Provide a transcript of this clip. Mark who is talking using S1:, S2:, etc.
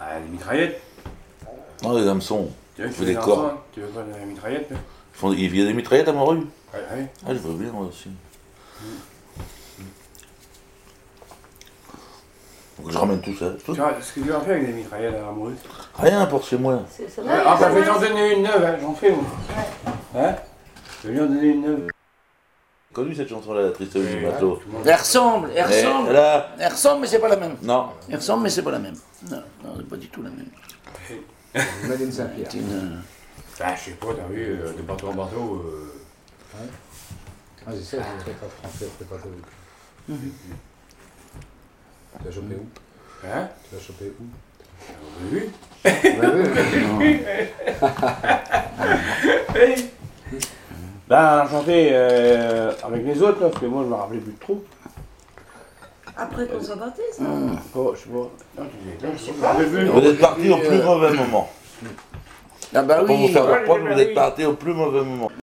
S1: des mitraillettes.
S2: Non, les hameçons.
S1: Tu veux
S2: On
S1: que
S2: fait
S1: des
S2: des corps.
S1: enfants, tu veux pas des mitraillettes?
S2: Il y a des mitraillettes à Morue?
S1: Ouais.
S2: Ah, je veux bien, moi aussi. Donc je ramène tout ça.
S1: Tu vois, ce que tu vas faire avec des mitraillettes à Amoureuse?
S2: Rien pour chez moi.
S3: C'est
S1: Ouais, ah, bah, je vais t'en donner une neuve, hein, j'en fais moi. Hein? Je vais lui en donner une neuve.
S2: Connu cette chanson-là, la triste vie du matelot.
S4: Elle ressemble, elle ressemble.
S2: Là,
S4: Elle ressemble, mais c'est pas la même.
S2: non.
S4: Elle ressemble, mais c'est pas la même. Non, non, c'est pas du tout la même.
S5: Madeleine Saint-Pierre.
S4: C'est une...
S1: Ah, je sais pas, t'as vu, de bateau en bateau.
S5: Ah, c'est ça, c'est très français, c'est pas terrible. Tu l'as chopé où?
S1: Hein?
S5: Tu l'as chopé où?
S1: On l'a vu? Ben, enchanté avec les autres, là, parce que moi, je me rappelais plus de trop.
S3: Après qu'on soit baptiste.
S1: Oh, je sais pas. Non, je me rappelle plus.
S2: Vous êtes partis au plus mauvais moment.
S4: Ah bah
S2: Pour vous
S4: oui.
S2: faire la preuve, vous êtes partis au plus mauvais moment.